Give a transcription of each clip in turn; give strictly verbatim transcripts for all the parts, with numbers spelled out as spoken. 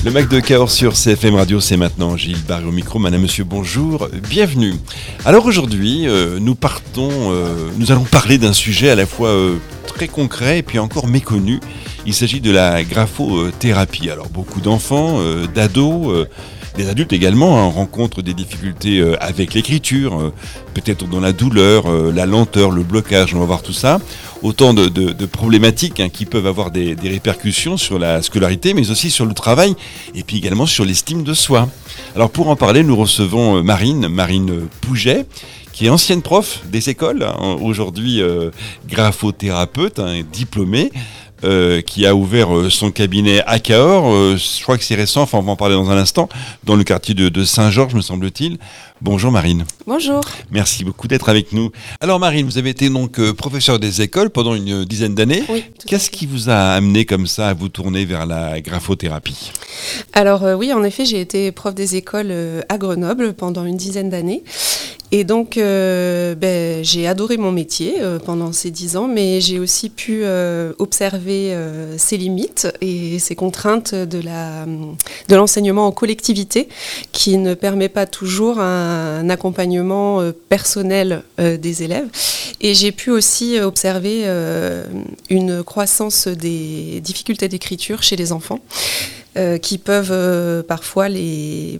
Le Mac de Cahors sur C F M Radio, c'est maintenant. Gilles Barré au micro. Madame, monsieur, bonjour, bienvenue. Alors aujourd'hui, euh, nous partons, euh, nous allons parler d'un sujet à la fois euh, très concret et puis encore méconnu. Il s'agit de la graphothérapie. Alors beaucoup d'enfants, euh, d'ados, euh, des adultes également hein, rencontrent des difficultés euh, avec l'écriture, euh, peut-être dans la douleur, euh, la lenteur, le blocage, on va voir tout ça. Autant de, de, de problématiques hein, qui peuvent avoir des, des répercussions sur la scolarité, mais aussi sur le travail et puis également sur l'estime de soi. Alors pour en parler, nous recevons Marine, Marine Pouget, qui est ancienne prof des écoles, hein, aujourd'hui euh, graphothérapeute, hein, diplômée. Euh, qui a ouvert euh, son cabinet à Cahors, euh, je crois que c'est récent, enfin on va en parler dans un instant, dans le quartier de, de Saint-Georges me semble-t-il. Bonjour Marine. Bonjour. Merci beaucoup d'être avec nous. Alors Marine, vous avez été donc euh, professeure des écoles pendant une dizaine d'années. Oui. Qu'est-ce qui vous a amené comme ça à vous tourner vers la graphothérapie ? Alors euh, oui, en effet, j'ai été prof des écoles euh, à Grenoble pendant une dizaine d'années. Et donc, euh, ben, j'ai adoré mon métier euh, pendant ces dix ans, mais j'ai aussi pu euh, observer euh, ses limites et ses contraintes de, la, de l'enseignement en collectivité, qui ne permet pas toujours un, un accompagnement euh, personnel euh, des élèves. Et j'ai pu aussi observer euh, une croissance des difficultés d'écriture chez les enfants, euh, qui peuvent euh, parfois les...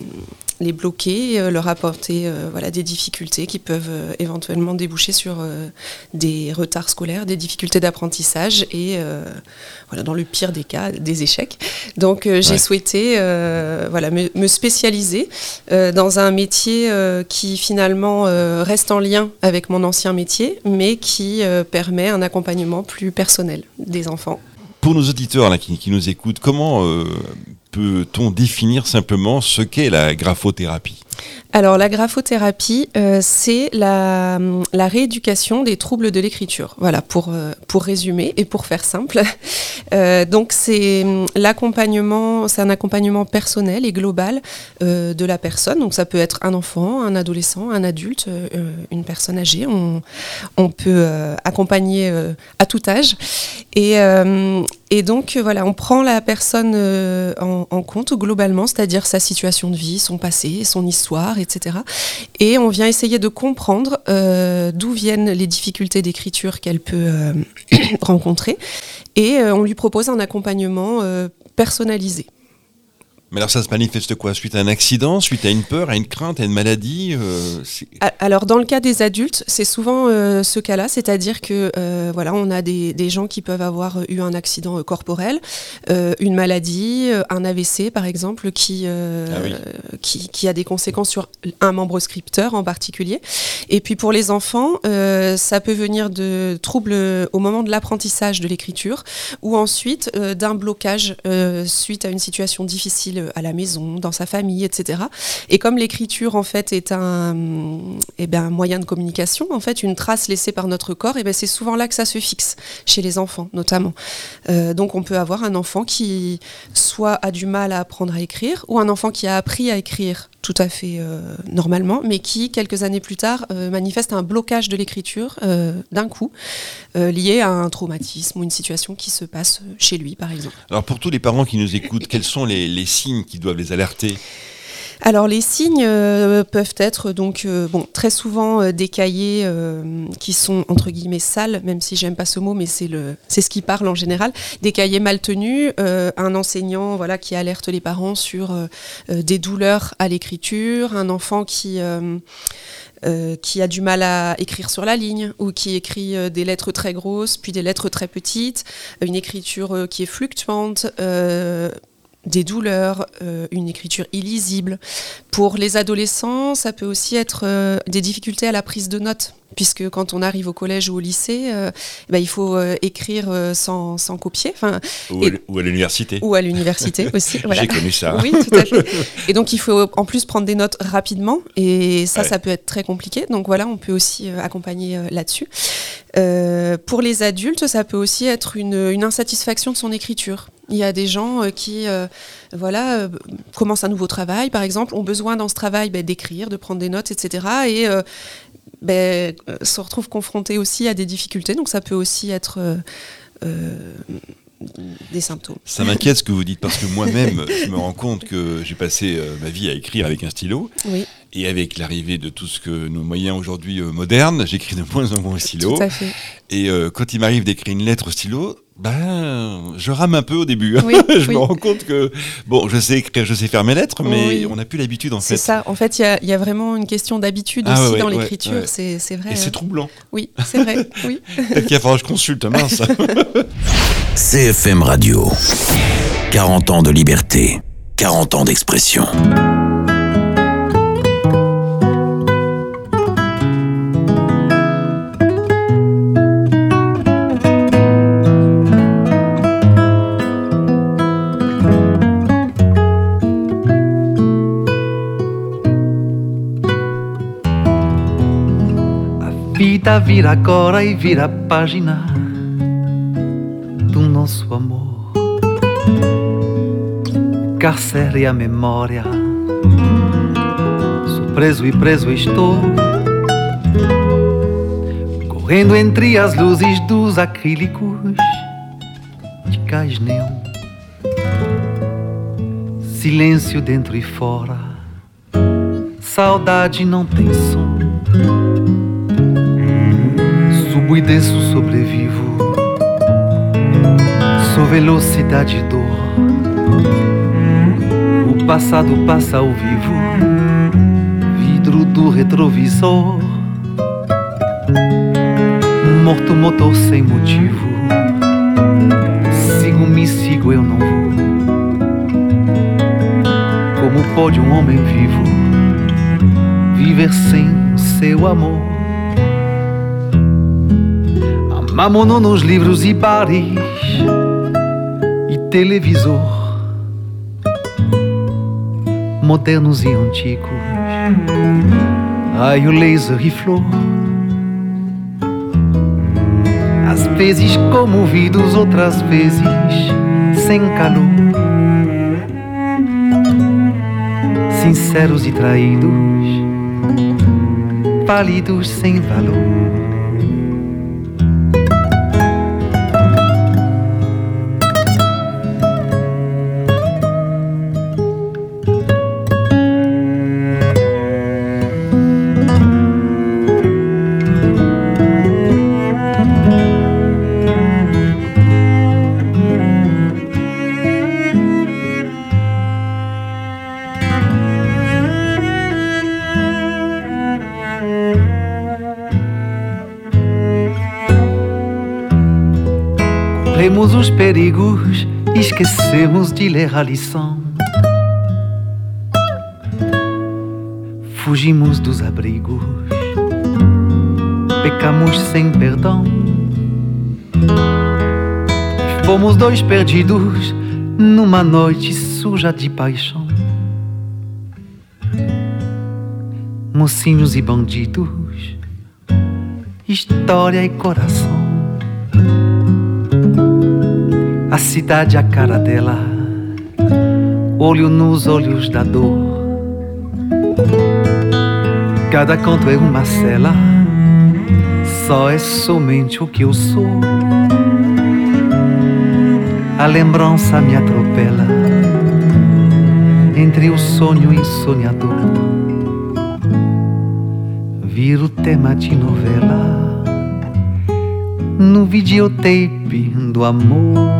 les bloquer, euh, leur apporter euh, voilà, des difficultés qui peuvent euh, éventuellement déboucher sur euh, des retards scolaires, des difficultés d'apprentissage et, euh, voilà, dans le pire des cas, des échecs. Donc euh, j'ai ouais. souhaité euh, voilà, me, me spécialiser euh, dans un métier euh, qui finalement euh, reste en lien avec mon ancien métier, mais qui euh, permet un accompagnement plus personnel des enfants. Pour nos auditeurs là, qui, qui nous écoutent, comment euh, peut-on définir simplement ce qu'est la graphothérapie ? Alors la graphothérapie, euh, c'est la, la rééducation des troubles de l'écriture. Voilà, pour, euh, pour résumer et pour faire simple. Euh, donc c'est l'accompagnement, c'est un accompagnement personnel et global euh, de la personne. Donc ça peut être un enfant, un adolescent, un adulte, euh, une personne âgée. On, on peut euh, accompagner euh, à tout âge. Et, euh, et donc voilà, on prend la personne euh, en, en compte globalement, c'est-à-dire sa situation de vie, son passé, son histoire, et cetera. Et on vient essayer de comprendre euh, d'où viennent les difficultés d'écriture qu'elle peut euh, rencontrer. Et euh, on lui propose un accompagnement euh, personnalisé. Mais alors ça se manifeste quoi ? Suite à un accident, suite à une peur, à une crainte, à une maladie euh, c'est... Alors dans le cas des adultes, c'est souvent euh, ce cas-là, c'est-à-dire que euh, voilà, on a des, des gens qui peuvent avoir eu un accident euh, corporel, euh, une maladie, euh, un A V C par exemple, qui, euh, ah oui. qui, qui a des conséquences sur un membre scripteur en particulier. Et puis pour les enfants, euh, ça peut venir de troubles au moment de l'apprentissage de l'écriture, ou ensuite euh, d'un blocage euh, suite à une situation difficile à la maison, dans sa famille, et cetera. Et comme l'écriture en fait est un, eh ben, un moyen de communication, en fait, une trace laissée par notre corps, eh ben, c'est souvent là que ça se fixe, chez les enfants notamment. Euh, donc on peut avoir un enfant qui soit a du mal à apprendre à écrire, ou un enfant qui a appris à écrire tout à fait euh, normalement, mais qui, quelques années plus tard, euh, manifeste un blocage de l'écriture euh, d'un coup, euh, lié à un traumatisme ou une situation qui se passe chez lui, par exemple. Alors pour tous les parents qui nous écoutent, quels sont les, les signes qui doivent les alerter ? Alors les signes euh, peuvent être donc euh, bon très souvent euh, des cahiers euh, qui sont entre guillemets sales, même si j'aime pas ce mot, mais c'est le c'est ce qui parle en général. Des cahiers mal tenus, euh, un enseignant voilà qui alerte les parents sur euh, euh, des douleurs à l'écriture, un enfant qui euh, Euh, qui a du mal à écrire sur la ligne ou qui écrit euh, des lettres très grosses puis des lettres très petites, une écriture euh, qui est fluctuante, euh, des douleurs, euh, une écriture illisible. Pour les adolescents, ça peut aussi être euh, des difficultés à la prise de notes, puisque quand on arrive au collège ou au lycée, euh, bah, il faut euh, écrire euh, sans, sans copier. Enfin, ou, et, ou à l'université. Ou à l'université aussi. Voilà. J'ai connu ça. Oui, tout à fait. Et donc, il faut en plus prendre des notes rapidement, et ça, ouais. ça peut être très compliqué. Donc voilà, on peut aussi euh, accompagner euh, là-dessus. Euh, pour les adultes, ça peut aussi être une, une insatisfaction de son écriture. Il y a des gens euh, qui euh, voilà, euh, commencent un nouveau travail, par exemple, ont besoin dans ce travail bah, d'écrire, de prendre des notes, et cetera. Et euh, bah, se retrouvent confrontés aussi à des difficultés. Donc ça peut aussi être euh, euh, des symptômes. Ça m'inquiète ce que vous dites, parce que moi-même, je me rends compte que j'ai passé euh, ma vie à écrire avec un stylo. Oui. Et avec l'arrivée de tout ce que nos moyens aujourd'hui euh, modernes, j'écris de moins en moins au stylo. Tout à fait. Et euh, quand il m'arrive d'écrire une lettre au stylo, ben, je rame un peu au début. Oui, je oui. me rends compte que, bon, je sais écrire, je sais faire mes lettres, mais Oui. on n'a plus l'habitude en C'est fait. C'est ça. En fait, il y, y a vraiment une question d'habitude Ah, aussi ouais, dans ouais, l'écriture. ouais. C'est, c'est vrai. Et c'est hein. troublant. Oui, c'est vrai. Oui. Peut-être qu'il va falloir que je consulte, mince. C F M Radio. quarante ans de liberté. quarante ans d'expression. Vita vira agora e vira a página do nosso amor. O cárcere e a memória. Sou preso e preso estou, correndo entre as luzes dos acrílicos de gás neon. Silêncio dentro e fora, saudade não tem som. Subo e desço, sobrevivo. Sou velocidade e dor. O passado passa ao vivo. Vidro do retrovisor. Morto motor sem motivo. Sigo, me sigo, eu não vou. Como pode um homem vivo viver sem seu amor? Amamo-nos nos livros e bares e televisor, modernos e antigos, raio, laser e flor. Às vezes comovidos, outras vezes sem calor, sinceros e traídos, pálidos sem valor. Corremos os perigos, esquecemos de ler a lição. Fugimos dos abrigos, pecamos sem perdão. Fomos dois perdidos numa noite suja de paixão. Mocinhos e bandidos, história e coração. A cidade, a cara dela, olho nos olhos da dor. Cada canto é uma cela, só é somente o que eu sou. A lembrança me atropela entre o sonho e sonhador. Viro tema de novela no videotape do amor.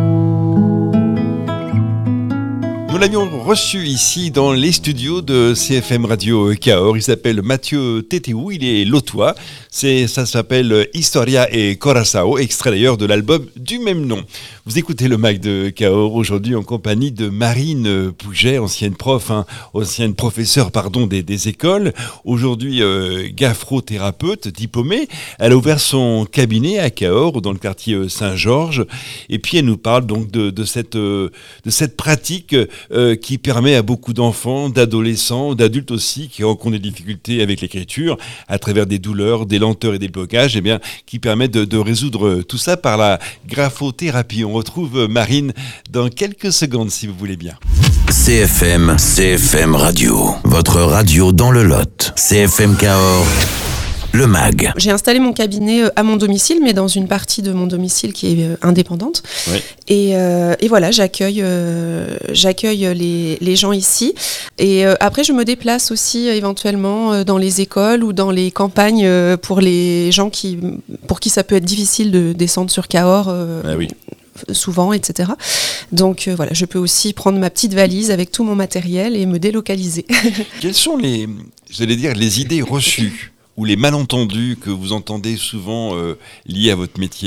Nous l'avions reçu ici dans les studios de C F M Radio Cahors. Il s'appelle Mathieu Tétéou, il est lotois. C'est, ça s'appelle Historia et Corazao, extrait d'ailleurs de l'album du même nom. Vous écoutez le Mag de Cahors aujourd'hui en compagnie de Marine Pouget, ancienne prof, hein, ancienne professeure pardon, des, des écoles, aujourd'hui euh, gaphrothérapeute diplômée. Elle a ouvert son cabinet à Cahors, dans le quartier Saint-Georges, et puis elle nous parle donc de, de, cette, de cette pratique euh, qui permet à beaucoup d'enfants, d'adolescents, d'adultes aussi, qui rencontrent des difficultés avec l'écriture, à travers des douleurs, des lenteurs et des blocages, eh bien, qui permettent de, de résoudre tout ça par la graphothérapie. On retrouve Marine dans quelques secondes, si vous voulez bien. C F M, C F M Radio, votre radio dans le Lot. C F M Cahors, le M A G. J'ai installé mon cabinet à mon domicile, mais dans une partie de mon domicile qui est indépendante. Oui. Et, euh, et voilà, j'accueille, euh, j'accueille les, les gens ici. Et euh, après, je me déplace aussi euh, éventuellement euh, dans les écoles ou dans les campagnes euh, pour les gens qui, pour qui ça peut être difficile de descendre sur Cahors. Euh, Ah oui. souvent, et cetera. Donc euh, voilà, je peux aussi prendre ma petite valise avec tout mon matériel et me délocaliser. Quelles sont les, j'allais dire, les idées reçues ou les malentendus que vous entendez souvent euh, liés à votre métier ?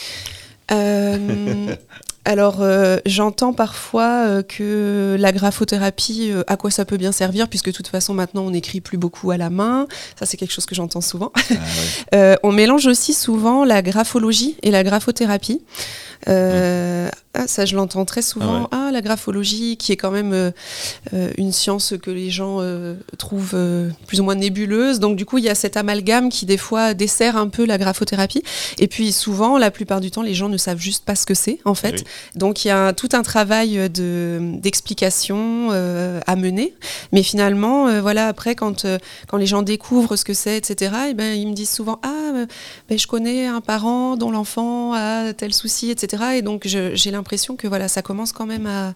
euh, Alors, euh, j'entends parfois euh, que la graphothérapie, euh, à quoi ça peut bien servir, puisque de toute façon, maintenant, on n'écrit plus beaucoup à la main. Ça, c'est quelque chose que j'entends souvent. Ah, ouais. euh, on mélange aussi souvent la graphologie et la graphothérapie. Euh, mmh. Ah, ça, je l'entends très souvent. Ah, ouais. ah, la graphologie, qui est quand même euh, euh, une science que les gens euh, trouvent euh, plus ou moins nébuleuse. Donc, du coup, il y a cet amalgame qui, des fois, dessert un peu la graphothérapie. Et puis, souvent, la plupart du temps, les gens ne savent juste pas ce que c'est, en fait. Oui. Donc, il y a tout un travail de, d'explication euh, à mener. Mais finalement, euh, voilà, après, quand, euh, quand les gens découvrent ce que c'est, et cetera, et ben, ils me disent souvent « Ah, euh, ben, je connais un parent dont l'enfant a tel souci, et cetera » Et donc, je, j'ai l'impression que voilà, ça commence quand même à,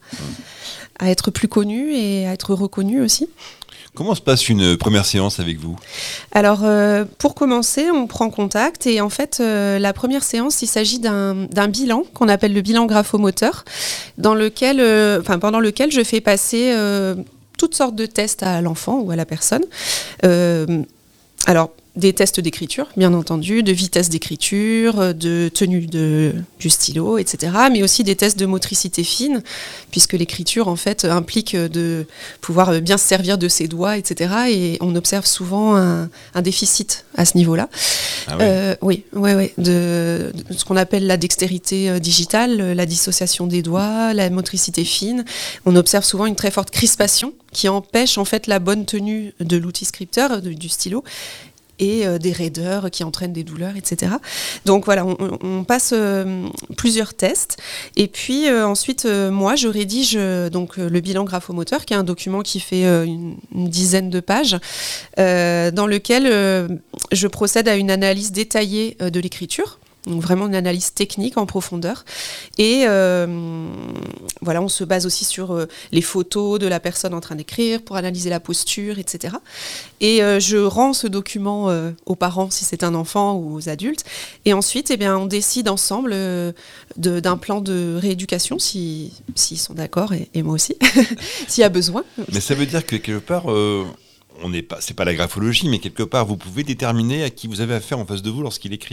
à être plus connu et à être reconnu aussi. Comment se passe une première séance avec vous ? Alors, euh, pour commencer, on prend contact et en fait, euh, la première séance, il s'agit d'un, d'un bilan qu'on appelle le bilan graphomoteur, dans lequel, euh, enfin, pendant lequel je fais passer euh, toutes sortes de tests à l'enfant ou à la personne. Euh, alors, des tests d'écriture, bien entendu, de vitesse d'écriture, de tenue de, du stylo, et cetera. Mais aussi des tests de motricité fine, puisque l'écriture, en fait, implique de pouvoir bien se servir de ses doigts, et cetera. Et on observe souvent un, un déficit à ce niveau-là. Ah oui, euh, oui, ouais, ouais, de, de ce qu'on appelle la dextérité digitale, la dissociation des doigts, la motricité fine. On observe souvent une très forte crispation qui empêche, en fait, la bonne tenue de l'outil scripteur, de, du stylo, et euh, des raideurs qui entraînent des douleurs, et cetera. Donc voilà, on, on passe euh, plusieurs tests. Et puis euh, ensuite, euh, moi, je rédige euh, donc, euh, le bilan graphomoteur, qui est un document qui fait euh, une, une dizaine de pages, euh, dans lequel euh, je procède à une analyse détaillée euh, de l'écriture. Donc vraiment une analyse technique en profondeur. Et euh, voilà, on se base aussi sur euh, les photos de la personne en train d'écrire pour analyser la posture, et cetera. Et euh, je rends ce document euh, aux parents si c'est un enfant ou aux adultes. Et ensuite, eh bien, on décide ensemble euh, de, d'un plan de rééducation, si, s'ils sont d'accord, et, et moi aussi, s'il y a besoin. Mais ça veut dire que quelque part... Euh... On n'est pas, c'est pas la graphologie, mais quelque part, vous pouvez déterminer à qui vous avez affaire en face de vous lorsqu'il écrit ?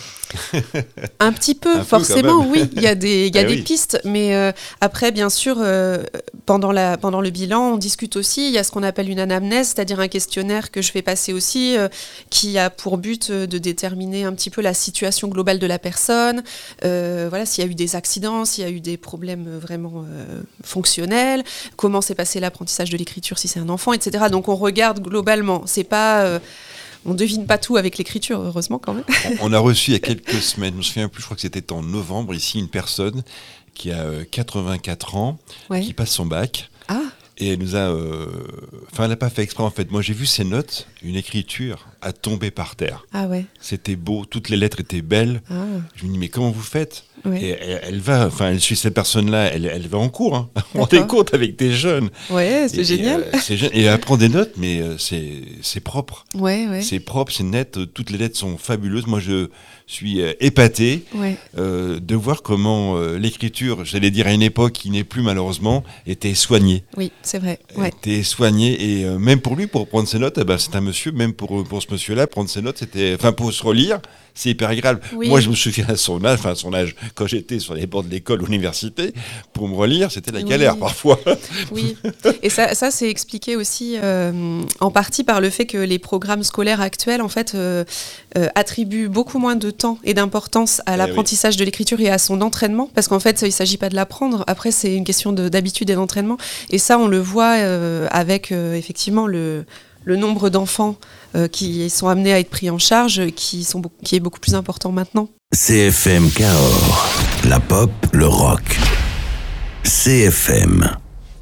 Un petit peu, Un forcément, peu oui. Il y a des, il y a eh des oui. pistes, mais euh, après, bien sûr, euh, pendant, la, pendant le bilan, on discute aussi. Il y a ce qu'on appelle une anamnèse, c'est-à-dire un questionnaire que je fais passer aussi, euh, qui a pour but de déterminer un petit peu la situation globale de la personne. Euh, voilà, s'il y a eu des accidents, s'il y a eu des problèmes vraiment euh, fonctionnels, comment s'est passé l'apprentissage de l'écriture si c'est un enfant, et cetera. Donc on regarde globalement. C'est pas euh, On ne devine pas tout avec l'écriture, heureusement quand même. On a reçu il y a quelques semaines, je me souviens plus, je crois que c'était en novembre, ici, une personne qui a euh, quatre-vingt-quatre ans, ouais. qui passe son bac. Ah. Et elle nous a... Euh... Enfin, elle n'a pas fait exprès, en fait. Moi, j'ai vu ses notes, une écriture a tombé par terre. Ah ouais. C'était beau, toutes les lettres étaient belles. Ah. Je me dis, mais comment vous faites ? Ouais. Et elle, elle va, enfin, elle suit cette personne-là, elle, elle va en cours. Hein. On rend compte avec des jeunes. Ouais, c'est et, génial. Et, euh, c'est, et elle prend des notes, mais euh, c'est, c'est propre. Ouais, ouais. C'est propre, c'est net. Toutes les lettres sont fabuleuses. Moi, je suis euh, épaté ouais. euh, de voir comment euh, l'écriture, j'allais dire à une époque qui n'est plus malheureusement, était soignée. Oui, c'est vrai. Ouais. Était soignée et euh, même pour lui, pour prendre ses notes, eh ben, c'est un monsieur. Même pour pour ce monsieur-là, prendre ses notes, c'était, enfin, pour se relire. C'est hyper agréable. Oui. Moi, je me souviens à son âge, enfin à son âge, quand j'étais sur les bords de l'école, l'université, pour me relire, c'était la galère oui. parfois. Oui, et ça, ça c'est expliqué aussi euh, en partie par le fait que les programmes scolaires actuels, en fait, euh, euh, attribuent beaucoup moins de temps et d'importance à l'apprentissage eh oui. de l'écriture et à son entraînement, parce qu'en fait, il ne s'agit pas de l'apprendre. Après, c'est une question de, d'habitude et d'entraînement. Et ça, on le voit euh, avec, euh, effectivement, le... le nombre d'enfants euh, qui sont amenés à être pris en charge, qui, sont, qui est beaucoup plus important maintenant. C F M Cahors, la pop, le rock. C F M.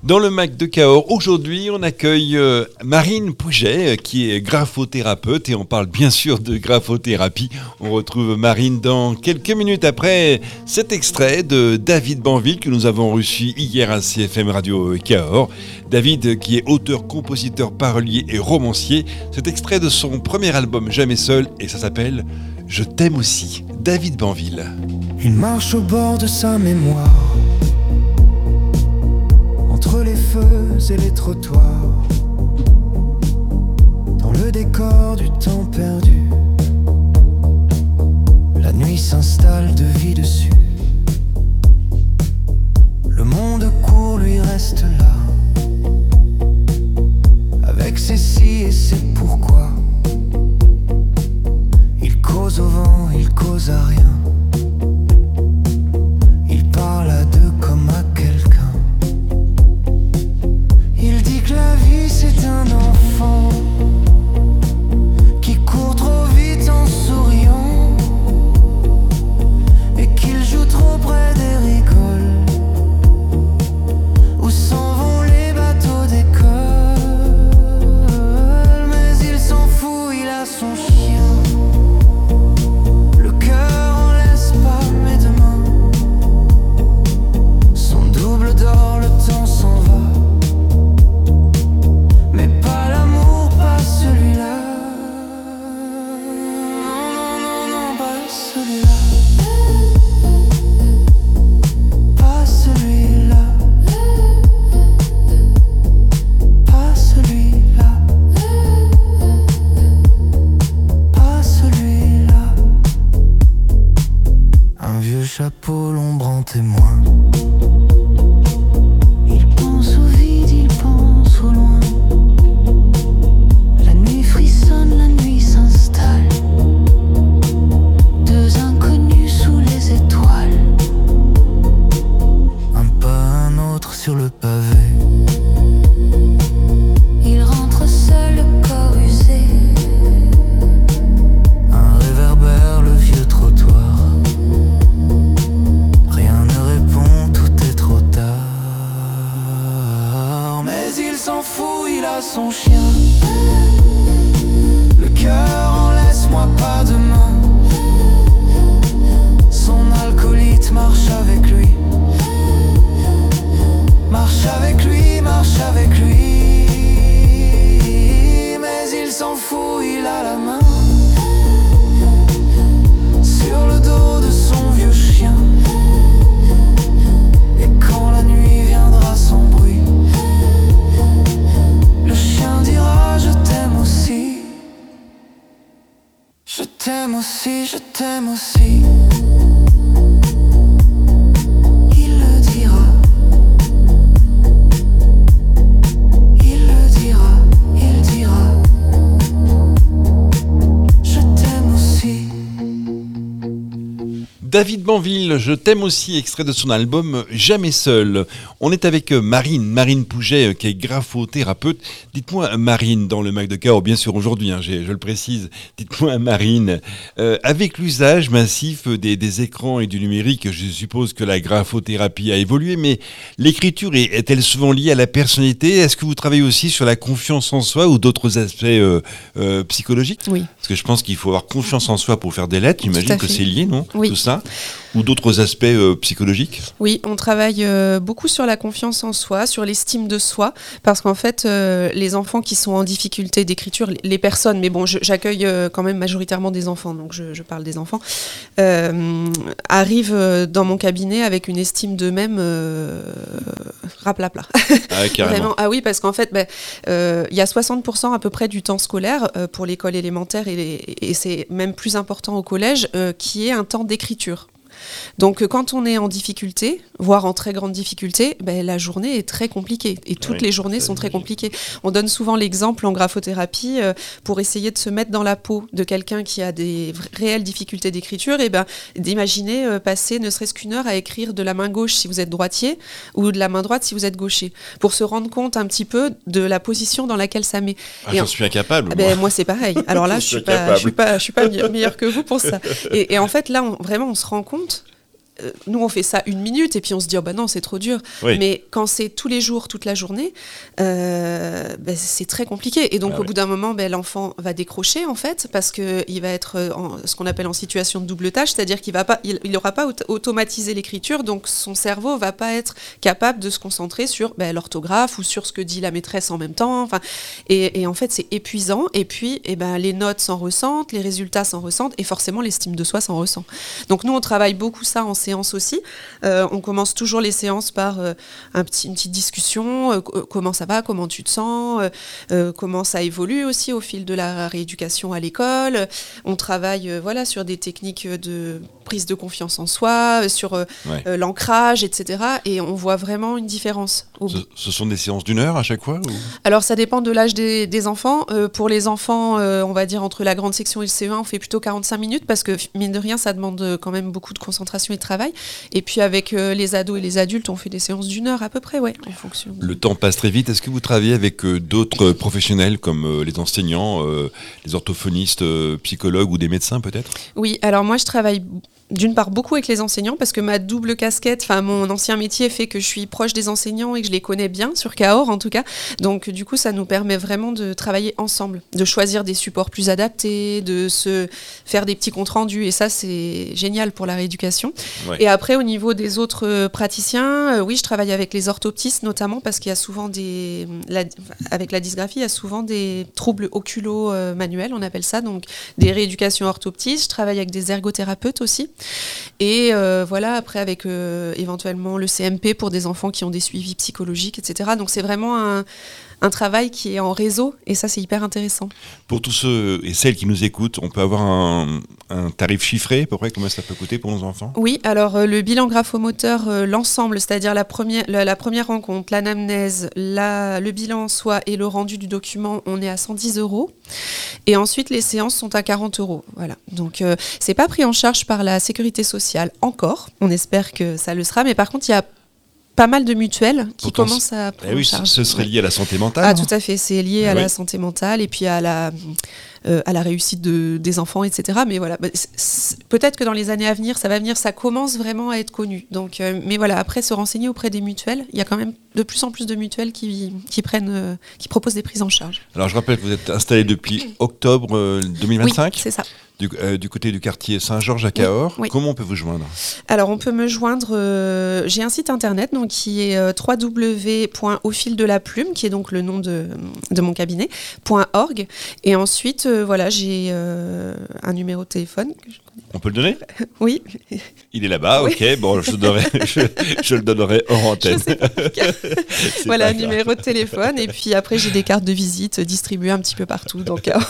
Dans le Mac de Cahors, aujourd'hui, on accueille euh, Marine Pouget, euh, qui est graphothérapeute, et on parle bien sûr de graphothérapie. On retrouve Marine dans quelques minutes après cet extrait de David Banville que nous avons reçu hier à C F M Radio Cahors. David, qui est auteur, compositeur, parolier et romancier. Cet extrait de son premier album Jamais Seul, et ça s'appelle « Je t'aime aussi ». David Banville. Il marche au bord de sa mémoire, entre les feux et les trottoirs, dans le décor du temps perdu. La nuit s'installe de vie dessus. Le monde court, lui reste là, avec ses si et ses pourquoi. Il cause au vent, il cause à rien. Il parle à deux comme à quelqu'un. Il dit que la vie c'est un enfant qui court trop vite en souriant et qu'il joue trop près des rigoles où s'en vont les bateaux d'école. Mais il s'en fout, il a son chien. Le cœur en laisse pas, mais demain son double d'or, le temps s'en va. Mais pas l'amour, pas celui-là. Non, non, non, non, pas celui-là. Pas celui-là. Pas celui-là. Pas celui-là. Un vieux chapeau, l'ombre en témoin. Il pense au vide, il pense au loin. La nuit frissonne, la nuit s'installe. Deux inconnus sous les étoiles. Un pas, un autre sur le pavé. Il rentre seul, le corps usé. Un réverbère, le vieux trottoir. Rien ne répond, tout est trop tard. Mais il s'en fout, il a son chien. Le cœur en laisse-moi pas demain. Son alcoolite marche avec lui. Marche avec lui, marche avec lui. Mais il s'en fout, il a la main sur le dos de son vieux chien. Et quand la nuit viendra sans bruit, le chien dira je t'aime aussi. Je t'aime aussi, je t'aime aussi. Il le dira. Il le dira, il dira. Je t'aime aussi. David Banville, Je t'aime aussi, extrait de son album Jamais Seul. On est avec Marine, Marine Pouget, qui est graphothérapeute. Dites-moi, Marine, dans le Mac de Cahors, bien sûr aujourd'hui, hein, je, je le précise, dites-moi, Marine, euh, avec l'usage massif des, des écrans et du numérique, je suppose que la graphothérapie a évolué, mais l'écriture est, est-elle souvent liée à la personnalité ? Est-ce que vous travaillez aussi sur la confiance en soi ou d'autres aspects euh, euh, psychologiques ? Oui. Parce que je pense qu'il faut avoir confiance en soi pour faire des lettres, j'imagine que fait. c'est lié, non ? Oui. Tout ça ? Ou d'autres aspects euh, psychologiques ? Oui, on travaille euh, beaucoup sur la confiance en soi, sur l'estime de soi, parce qu'en fait, euh, les enfants qui sont en difficulté d'écriture, les personnes, mais bon, je, j'accueille euh, quand même majoritairement des enfants, donc je, je parle des enfants, euh, arrivent dans mon cabinet avec une estime d'eux-mêmes euh, raplapla. Ah, carrément. Vraiment, ah oui, parce qu'en fait, ben, euh, y a soixante pour cent à peu près du temps scolaire euh, pour l'école élémentaire, et, les, et c'est même plus important au collège, euh, qui est un temps d'écriture. Donc quand on est en difficulté, voire en très grande difficulté, ben, la journée est très compliquée et toutes oui, les journées sont très compliquées. On donne souvent l'exemple en graphothérapie euh, pour essayer de se mettre dans la peau de quelqu'un qui a des v- réelles difficultés d'écriture, et ben, d'imaginer euh, passer ne serait-ce qu'une heure à écrire de la main gauche si vous êtes droitier ou de la main droite si vous êtes gaucher, pour se rendre compte un petit peu de la position dans laquelle ça met. Ah, et j'en en... suis incapable. Ah, ben, moi. moi c'est pareil. Alors là je suis pas, je suis pas, je suis pas meilleure que vous pour ça. Et, et en fait là on, vraiment on se rend compte euh, nous on fait ça une minute et puis on se dit oh bah non c'est trop dur. Oui. Mais quand c'est tous les jours, toute la journée, euh, bah, c'est très compliqué. Et donc Ah au ouais. bout d'un moment, bah, l'enfant va décrocher en fait parce que il va être en, ce qu'on appelle en situation de double tâche, c'est-à-dire qu'il va pas, il, il aura pas aut- automatisé l'écriture, donc son cerveau va pas être capable de se concentrer sur bah, l'orthographe ou sur ce que dit la maîtresse en même temps. Enfin, et, et en fait c'est épuisant. Et puis eh ben les notes s'en ressentent, les résultats s'en ressentent et forcément l'estime de soi s'en ressent. Donc nous on travaille beaucoup ça en séance aussi. Euh, on commence toujours les séances par euh, un petit, une petite discussion. Euh, co- comment ça va, comment tu te sens, euh, euh, comment ça évolue aussi au fil de la rééducation à l'école. On travaille euh, voilà sur des techniques de prise de confiance en soi, euh, sur euh, Ouais. euh, l'ancrage, et cetera. Et on voit vraiment une différence. Au Ce, bout. ce sont des séances d'une heure à chaque fois ou... Alors ça dépend de l'âge des, des enfants. Euh, pour les enfants, euh, on va dire entre la grande section et le C E un, on fait plutôt quarante-cinq minutes parce que mine de rien, ça demande euh, quand même beaucoup de concentration et de travail. Et puis avec euh, les ados et les adultes, on fait des séances d'une heure à peu près, ouais, en fonction. de- Le temps passe très vite. Est-ce que vous travaillez avec euh, d'autres professionnels comme euh, les enseignants, euh, les orthophonistes, euh, psychologues ou des médecins peut-être? Oui, alors moi je travaille d'une part beaucoup avec les enseignants parce que ma double casquette, enfin mon ancien métier fait que je suis proche des enseignants et que je les connais bien, sur Cahors en tout cas. Donc du coup ça nous permet vraiment de travailler ensemble, de choisir des supports plus adaptés, de se faire des petits comptes rendus et ça c'est génial pour la rééducation. Ouais. Et après au niveau des autres euh, praticiens, euh, oui je travaille avec les orthoptistes notamment parce qu'il y a souvent des, la- avec la dysgraphie il y a souvent des troubles oculo-manuels on appelle ça, donc des rééducations orthoptistes. Je travaille avec des ergothérapeutes aussi. Et euh, voilà, après avec euh, éventuellement le C M P pour des enfants qui ont des suivis psychologiques, et cetera. Donc c'est vraiment un, un travail qui est en réseau et ça c'est hyper intéressant. Pour tous ceux et celles qui nous écoutent, on peut avoir un, un tarif chiffré à peu près, combien ça peut coûter pour nos enfants? Oui, alors euh, le bilan graphomoteur, euh, l'ensemble, c'est-à-dire la première, la, la première rencontre, l'anamnèse, la, le bilan en soi et le rendu du document, on est à cent dix euros. Et ensuite, les séances sont à quarante euros. Voilà. Donc, euh, c'est pas pris en charge par la sécurité sociale encore. On espère que ça le sera. Mais par contre, il y a pas mal de mutuelles qui Pourtant, commencent à prendre Eh oui, en charge. ce serait Oui. lié à la santé mentale. Ah, non? tout à fait. C'est lié Ah à oui. la santé mentale et puis à la, euh, à la réussite de, des enfants, et cetera. Mais voilà, bah, c'est- c'est- peut-être que dans les années à venir, ça va venir, ça commence vraiment à être connu. Donc, euh, mais voilà, après, se renseigner auprès des mutuelles, il y a quand même de plus en plus de mutuelles qui, qui, prennent, euh, qui proposent des prises en charge. Alors je rappelle que vous êtes installé depuis octobre euh, deux mille vingt-cinq Oui, c'est ça. du, euh, du côté du quartier Saint-Georges à Cahors. oui. Comment on peut vous joindre? Alors, on peut me joindre. euh, j'ai un site internet donc, qui est euh, w w w point au fil de la plume, qui est donc le nom de, de mon cabinet, .org. Et ensuite, euh, voilà, j'ai euh, un numéro de téléphone. que je- On peut le donner? Oui, Il est là-bas, Oui. ok. Bon, je, donnerai, je, je le donnerai hors je antenne. sais pas. C'est Voilà, pas un grave. numéro de téléphone. Et puis après, j'ai des cartes de visite distribuées un petit peu partout. Donc, euh,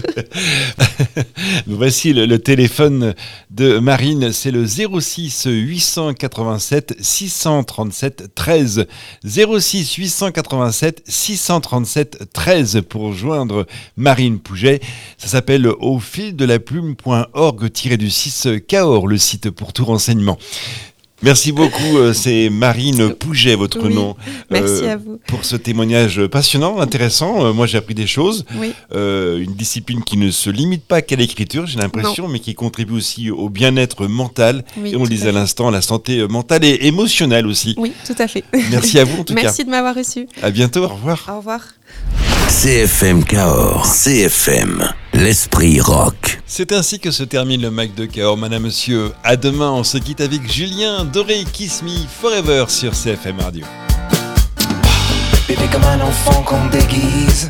Voici le, le téléphone de Marine, c'est le zéro six huit cent quatre-vingt-sept six cent trente-sept treize. zéro six huit cent quatre-vingt-sept six cent trente-sept treize pour joindre Marine Pouget. Ça s'appelle au fil de la plume.org du six Cahors, le site pour tout renseignement. Merci beaucoup, euh, c'est Marine Pouget, votre Oui, nom. merci euh, à vous. Pour ce témoignage passionnant, intéressant. Euh, moi, j'ai appris des choses. Oui, Euh, une discipline qui ne se limite pas qu'à l'écriture, j'ai l'impression, mais qui contribue aussi au bien-être mental. oui, et on le tout disait à à fait. l'instant, à la santé mentale et émotionnelle aussi. Oui, tout à fait. Merci à vous en tout Merci de m'avoir reçu. cas. À bientôt, au revoir. Au revoir. C F M Cahors, C F M, l'esprit rock. C'est ainsi que se termine le Mac de Cahors. Madame, monsieur, à demain. On se quitte avec Julien Doré, Kiss Me Forever sur C F M Radio. Bébé comme un enfant qu'on déguise.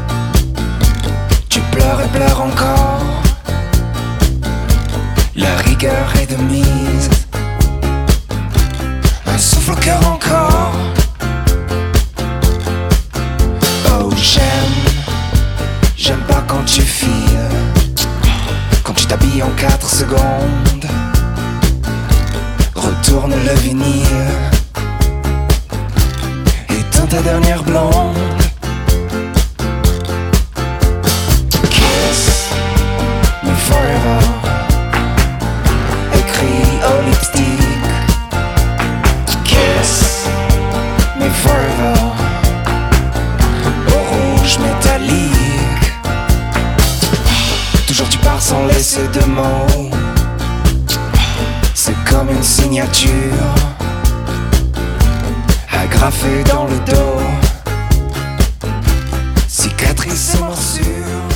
Tu pleures et pleures encore. La rigueur est de mise. Un souffle au cœur encore. Oh j'aime, j'aime pas quand tu files. Quand tu t'habilles en quatre secondes. Retourne le vinyle. Éteins ta dernière blonde. Kiss me forever. Écrit au lipstick. Kiss me forever. Au rouge métallique. Toujours tu pars sans laisser de mots. C'est comme une signature agrafée dans le dos, cicatrice et morsure.